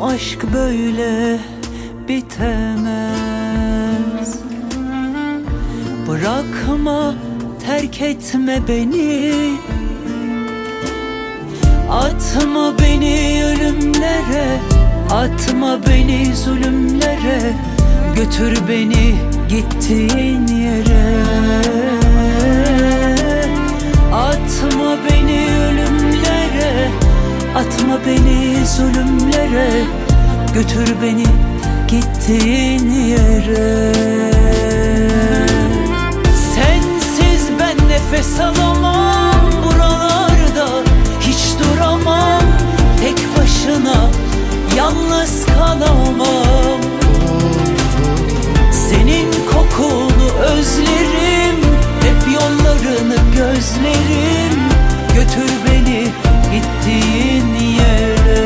aşk böyle bitemez. Bırakma, terk etme beni, atma beni ölümlere, atma beni zulümlere, götür beni gittiğin yere. Atma beni ölümlere, atma beni zulümlere, götür beni gittiğin yere. Sensiz ben nefes alamam buralarda, hiç duramam, tek başına yalnız kalamam. Senin kokunu özlerim, hep yollarını gözlerim, götür beni gittiğin yere.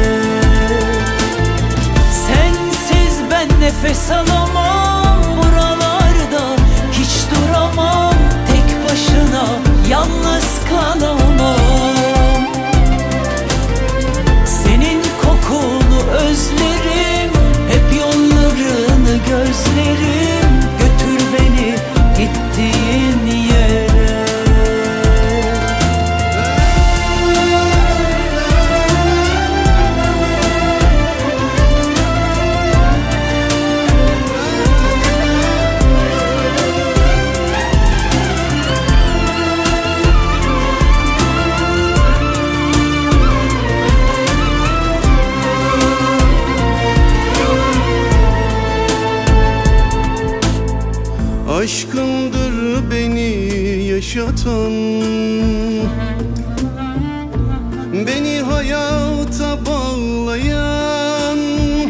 Sensiz ben nefes alamam buralarda, hiç duramam, tek başına yalnız kalamam. Senin kokunu özlerim, hep yollarını gözlerim, götür beni gittiğin yere. Aşkındır beni yaşatan, beni hayata bağlayan.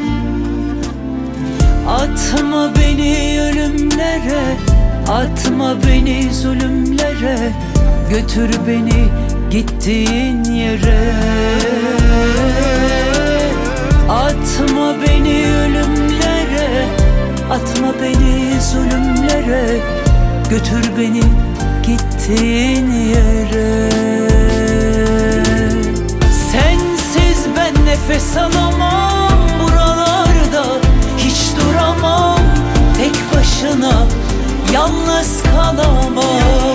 Atma beni ölümlere, atma beni zulümlere, götür beni gittiğin yere. Atma beni ölümlere, atma beni zulümlere, götür beni gittiğin yere. Sensiz ben nefes alamam buralarda, hiç duramam, tek başına yalnız kalamam.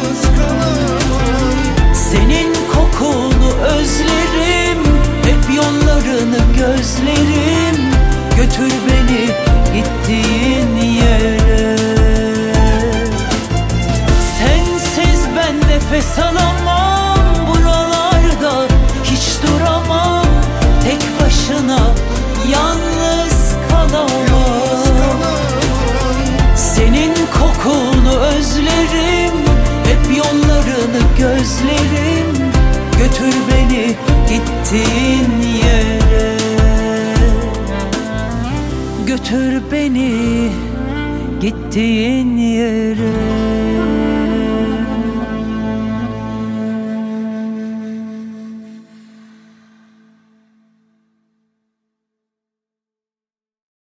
Senin kokunu özlerim, hep yollarını gözlerim, götür beni gittiğin yere. Sensiz ben nefes alamam buralarda, hiç duramam, tek başına yalnız kalamam. Senin kokunu özlerim, hep yollarını gözlerim, götür beni gittiğin yere. Götür beni gittiğin yere.